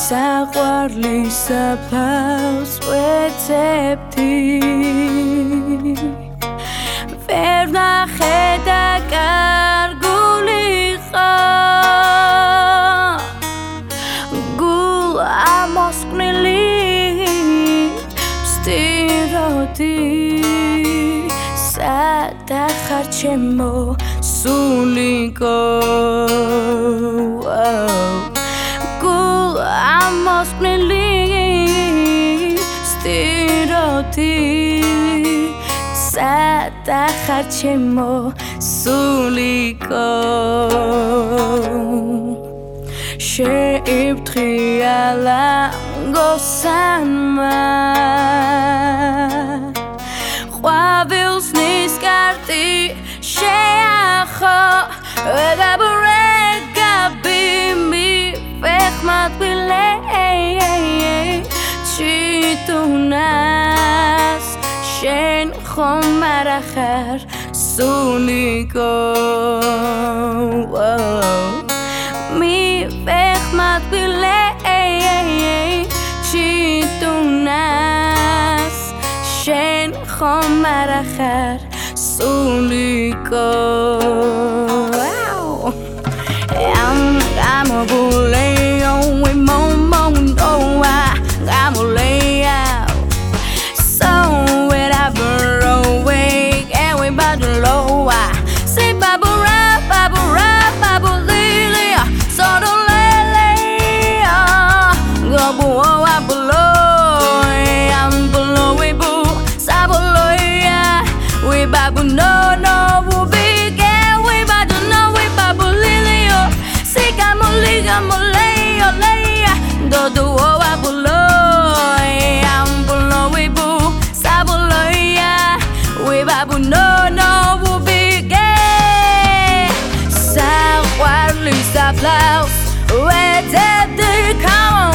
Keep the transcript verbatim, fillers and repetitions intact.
საყვარლის საფავს ვეცებდი ვერ ნახე და კარგულიყო გულ ამოსკვნილი სტიროდი სადახარ ჩემო სულიკო გულ ამოსკვნილი სტიროდი სადახარ ჩემო სულიკო შეიფრთხიალა გოსანმა ყვავილს ნისკარტი შეახო ვეგაბურეგაბი მიფეხმატვილე ჩიტუნას შენ ხომ არ ახარ სულიკო მიფეხმატვილე ჩიტუნას შენ ხომ არ ახარ სულიკო ამ გამოგულეო ვიმომონდოა გამულეა so wherever awake and we badloa say babura babura babulilia so do lele go boa bulo am bulo we bu sabuloya we babu no no we big we badu no we babulilio say gamuli gamuleo leya do do wa bulo am bulo we bu sabuloya we babu no no we big sawarli sa flowers where did they come